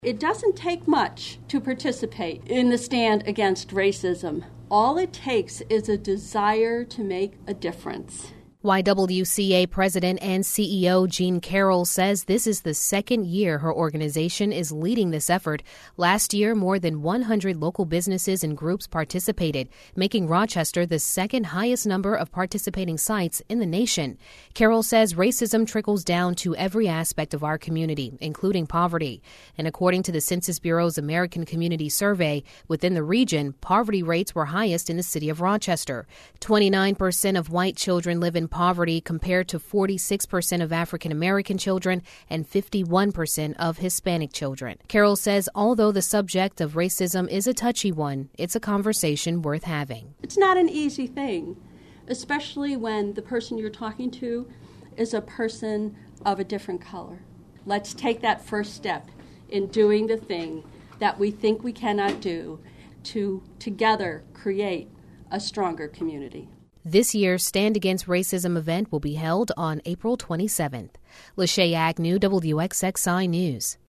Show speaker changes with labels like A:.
A: It doesn't take much to participate in the stand against racism. All it takes is a desire to make a difference.
B: YWCA President and CEO Jean Carroll says this is the second year her organization is leading this effort. Last year, more than 100 local businesses and groups participated, making Rochester the second highest number of participating sites in the nation. Carroll says racism trickles down to every aspect of our community, including poverty. And according to the Census Bureau's American Community Survey, within the region, poverty rates were highest in the city of Rochester. 29% of white children live in poverty compared to 46% of African American children and 51% of Hispanic children. Carroll says although the subject of racism is a touchy one, it's a conversation worth having.
A: It's not an easy thing, especially when the person you're talking to is a person of a different color. Let's take that first step in doing the thing that we think we cannot do to together create a stronger community.
B: This year's Stand Against Racism event will be held on April 27th. Lachey Agnew, WXXI News.